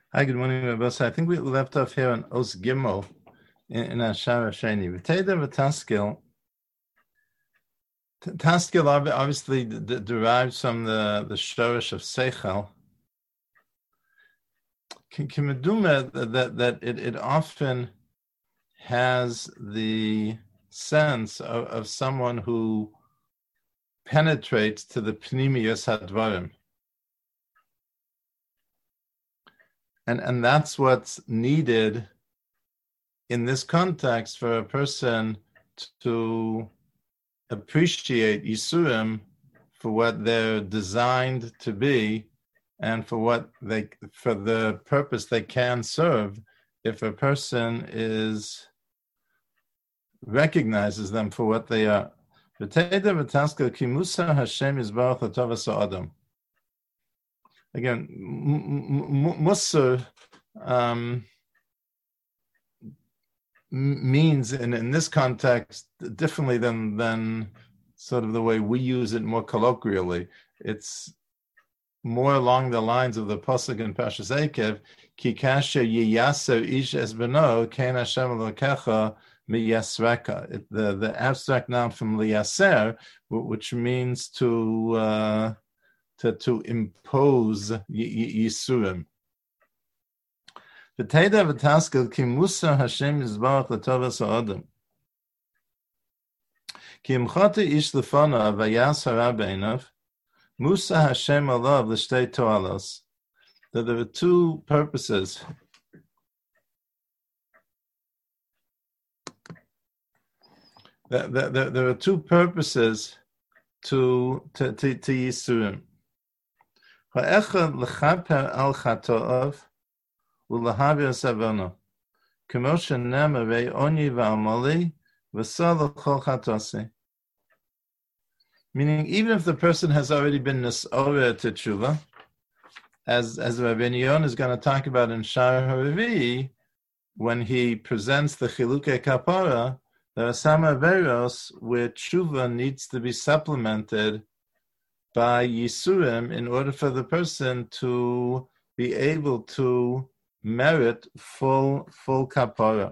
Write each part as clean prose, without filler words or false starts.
Hi, good morning, Rabbi. I think we left off here on Os Gimel in Ashara Sheni. V'teida v'taskil. Taskil obviously derives from the shorish of seichel. Kimeduma that it often has the sense of someone who penetrates to the pnimiyos hadvarim. And that's what's needed in this context for a person to appreciate Yisurim for what they're designed to be and for the purpose they can serve. If a person recognizes them for what they are. Again, Musar means in this context differently than sort of the way we use it more colloquially. It's more along the lines of the pasuk in Parshas Eikev, Ki kasher yiyaser ish es beno kein Hashem Elokecha miyasreka. The abstract noun from liyaser, which means to impose yisurim. V'teida v'taskel ki musa Hashem yizbarach l'tovas ha'adam. Ki imchata ish lefana v'yas hara beinav, Musa Hashem alav l'shtei toalos. That there are two purposes. There are two purposes to Yisurim. Ha'echad l'chaper al chato'ov u'lahavir savona. K'mo she'nema ve'oni v'amali v'sa l'chol chatosi. Meaning, even if the person has already been nis'oreh to tshuva, as Rabbi Yon is going to talk about in Shar HaRevi, when he presents the Chilukei Kapara, there are some averos where tshuva needs to be supplemented by Yisurim in order for the person to be able to merit full Kapara.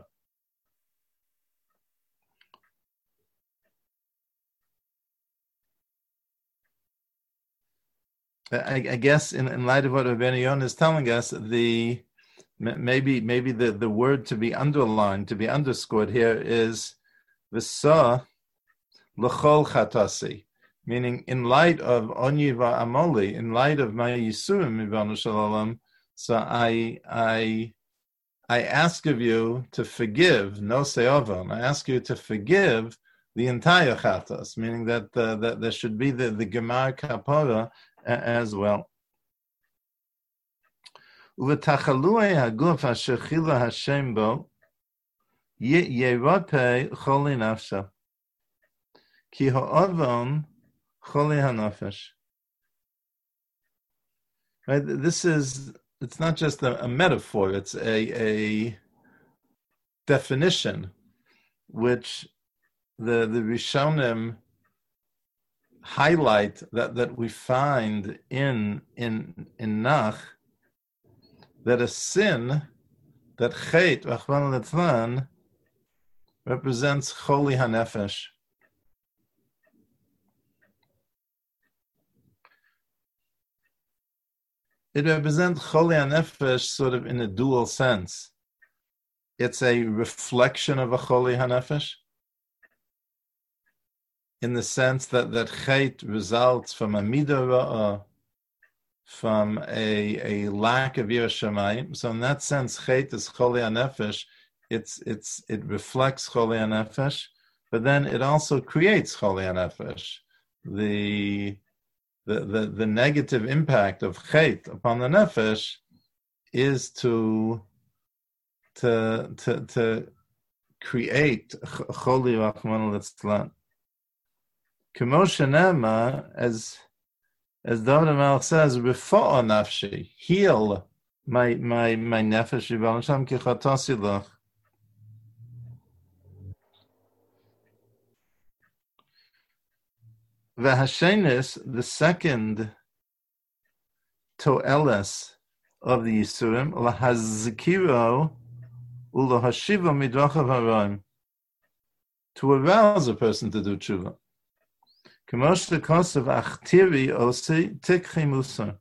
I guess in light of what Rabbeinu Yon is telling us, maybe the word to be underlined, to be underscored here is v'sa l'chol chatasi, meaning in light of onyi va'amoli, in light of my yisurim Ribbono Shel Olam, so I ask of you to forgive, no se'ovam, I ask you to forgive the entire chatas, meaning that there should be the gemar kapara as well. Uv'tachalui haguf asher chila Hashem bo yerope choli nafsha ki ha'avon choli hanafesh. Right, it's not just a metaphor, it's a definition which the Rishonim highlight that we find in Nach, that a sin, that chet, Rachmana litzlan, represents choli hanefesh. It represents choli hanefesh sort of in a dual sense. It's a reflection of a choli hanefesh, in the sense that chet results from a midah ra'ah, from a lack of Yiras Shamayim. So in that sense, chet is choli hanefesh. It reflects choli hanefesh, but then it also creates choli hanefesh. The negative impact of chet upon the nefesh is to create choli Rachmana litzlan. K'mo she'nema, as David HaMelech says, Refo'a nafshi, heal my nefesh, Ribbono Shel Olam, ki chatasi lach. V'hashenis, the second to'eles of the Yisurim, lahazkiro ulahashiva midrachav haraim, to arouse a person to do tshuva. K'mosh lekosav achtiri osi tikchi musar.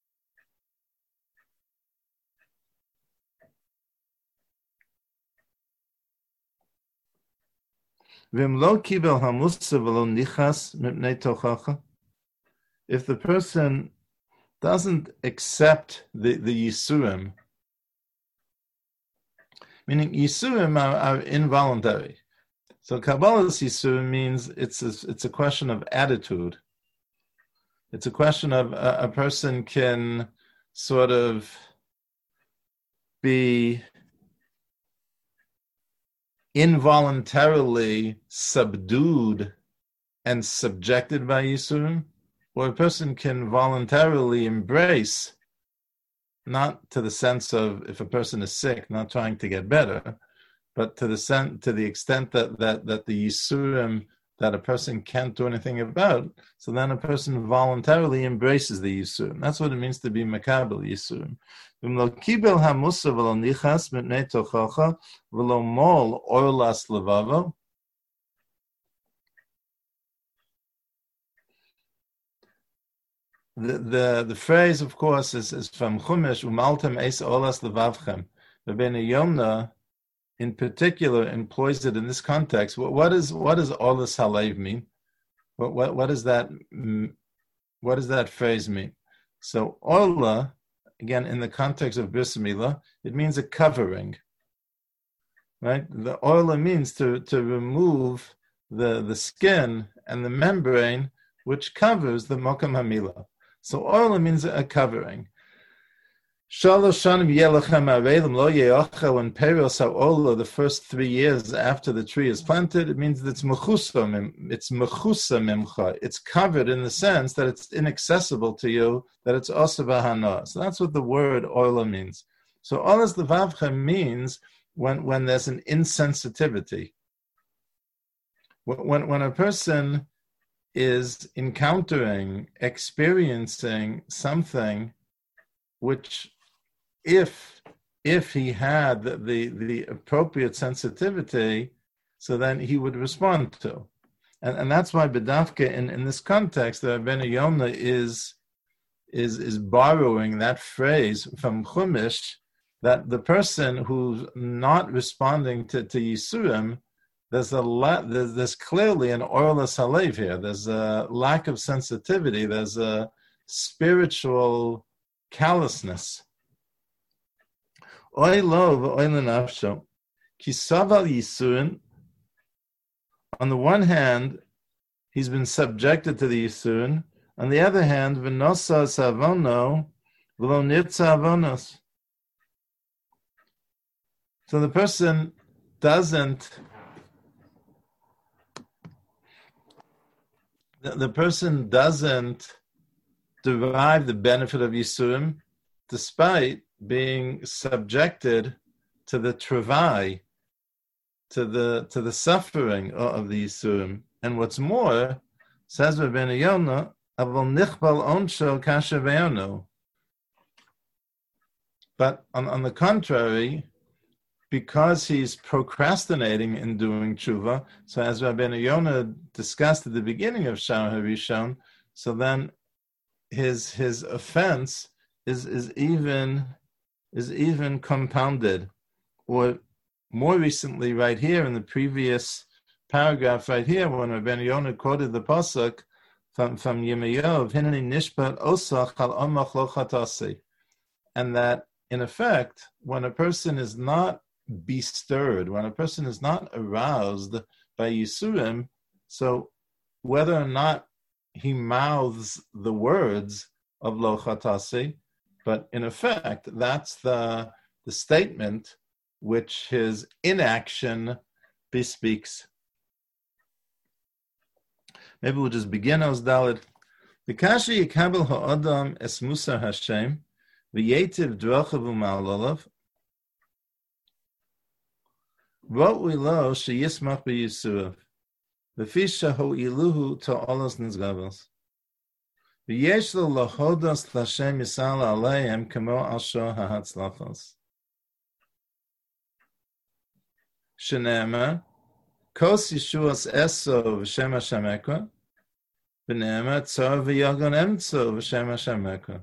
V'im lo kibel hamusar v'lo nichas mipnei tochacha. If the person doesn't accept the Yisurim, meaning Yisurim are involuntary. So Kabbalah's Yisurim means it's a question of attitude. It's a question of a person can sort of be involuntarily subdued and subjected by Yisurim, or a person can voluntarily embrace, not to the sense of if a person is sick, not trying to get better, but to the extent that the Yisurim that a person can't do anything about, so then a person voluntarily embraces the Yisurim. That's what it means to be Makabel Yisurim. V'lo kibel hamusa v'lo nichas mipnei tochacha v'lo mol orlas levavo. The phrase, of course, is from Chumash, umaltem eis olas levavchem. Rabbeinu Yonah, in particular, employs it in this context. What does olas halev mean? What does that phrase mean? So ola, again, in the context of Bris Milah, it means a covering, right? The ola means to remove the skin and the membrane which covers the Mokam HaMilah. So oil means a covering. When peros ha'ola, the first 3 years after the tree is planted, it means that it's mechusa mimcha. It's covered in the sense that it's inaccessible to you, that it's osa b'hana. So that's what the word oila means. So olas levavcha means when there's an insensitivity. When a person is experiencing something which, if he had the appropriate sensitivity, so then he would respond to. And that's why B'davke in this context, the Rabbeinu Yonah is borrowing that phrase from Chumash, that the person who's not responding to Yisurim, there's clearly an orlas halev here. There's a lack of sensitivity. There's a spiritual callousness. Oy lo v'oy lenafsho ki saval yisurin. On the one hand, he's been subjected to the yisurin. On the other hand, v'nosa savono v'lo nirtza avonos. So the person doesn't derive the benefit of Yisurim despite being subjected to the travai, to the suffering of the Yisurim. And what's more, says Rabbeinu Yonah, avol nichbal onsho kasher ve'onu. But on the contrary, because he's procrastinating in doing tshuva, so as Rabbeinu Yonah discussed at the beginning of Sha'ar HaRishon, so then his offense is even compounded. Or more recently, right here in the previous paragraph, right here, when Rabbeinu Yonah quoted the pasuk from Yirmiyahu, Hineni nishpat osach al omach lo chatasi, and that in effect, when a person is not bestirred, when a person is not aroused by Yisurim, so whether or not he mouths the words of Lo Chatasi, but in effect, that's the statement which his inaction bespeaks. Maybe we'll just begin as Dalit. V'kashi yikabel ha'adam es musar Hashem, v'yetiv drachav u'ma'alolav, Ra'ui lo sheyismach b'yisuv, v'fisha ho'iluhu ta'olos nizgavos. ויש לו להודות להשם יסעל עליהם כמו על שור ההצלחות. שנאמר, כוס ישועס עשו ושם השם אכה, ונאמר צור ויגון אמצו ושם השם אכה.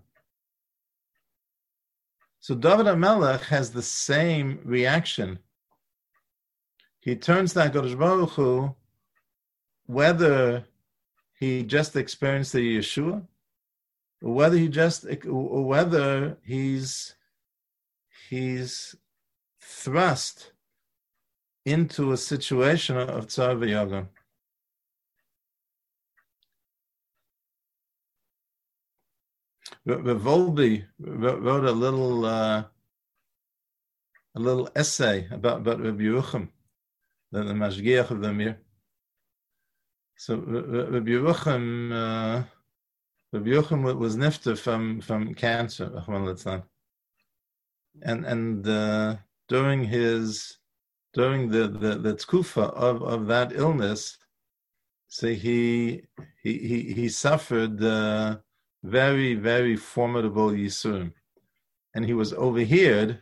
So David HaMelech has the same reaction. He turns to HaKadosh Baruch Hu, whether he just experienced the Yeshua, or whether he's thrust into a situation of Tsar V'Yagon. Rav Wolbe wrote a little essay about Rabbi Yerucham, the Mashgiach of the Mir. So Rabbi Yerucham was nifter from cancer, and during the tkufa of that illness, so he suffered very, very formidable yisurim, and he was overheard.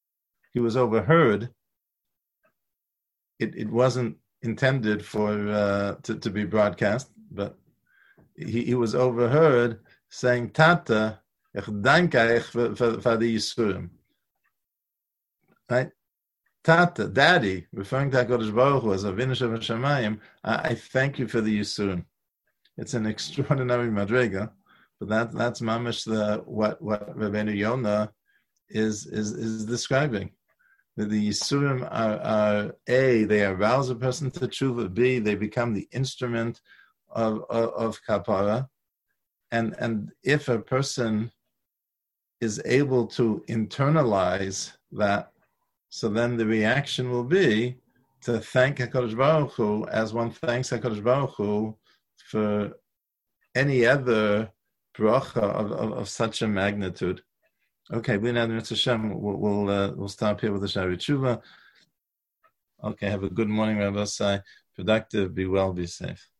It wasn't intended for to be broadcast, but he was overheard saying, "Tata, ich danke euch for the yisurim." Right? Tata, Daddy, referring to HaKadosh Baruch Hu as Avinu Shemayim, I thank you for the yisurim. It's an extraordinary madrega. But that's mamish what Rabbeinu Yonah is describing. The Yisurim are A, they arouse a person to tshuva. B, they become the instrument of kapara. And if a person is able to internalize that, so then the reaction will be to thank HaKadosh Baruch Hu as one thanks HaKadosh Baruch Hu for any other bracha of such a magnitude. Okay, we'll stop here with the Shari Tshuva. Okay, have a good morning, Rabbi Sai. Productive, be well, be safe.